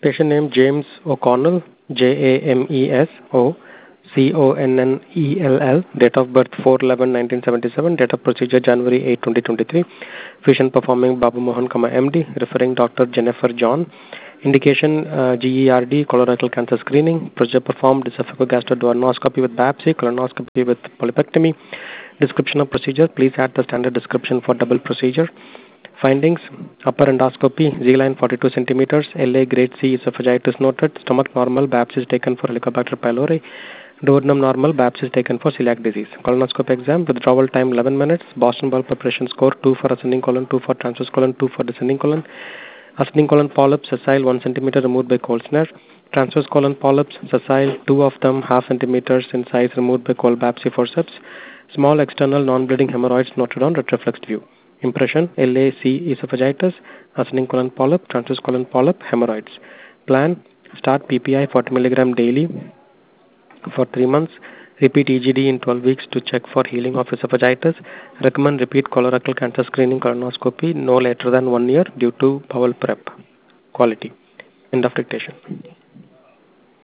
Patient name James O'Connell, JamesOconnell. Date of birth 4/11/1977. Date of procedure January 8, 2023. Physician performing Babu Mohan, MD. Referring Dr. Jennifer John. Indication GERD, colorectal cancer screening. Procedure performed esophagogastroduodenoscopy with biopsy, colonoscopy with polypectomy. Description of procedure. Please add the standard description for double procedure. Findings: upper endoscopy, Z-line 42 centimeters, LA grade C esophagitis noted, stomach normal, biopsy is taken for Helicobacter pylori, duodenum normal, biopsy is taken for celiac disease. Colonoscope exam, withdrawal time 11 minutes, Boston bowel preparation score 2 for ascending colon, 2 for transverse colon, 2 for descending colon. Ascending colon polyps, sessile 1 centimeter removed by Kolsner. Transverse colon polyps, sessile 2 of them half centimeters in size removed by cold biopsy forceps. Small external non-bleeding hemorrhoids noted on retroflexed view. Impression: LAC esophagitis, ascending colon polyp, transverse colon polyp, hemorrhoids. Plan: start PPI 40 mg daily for 3 months. Repeat EGD in 12 weeks to check for healing of esophagitis. Recommend repeat colorectal cancer screening colonoscopy no later than 1 year due to bowel prep. Quality. End of dictation.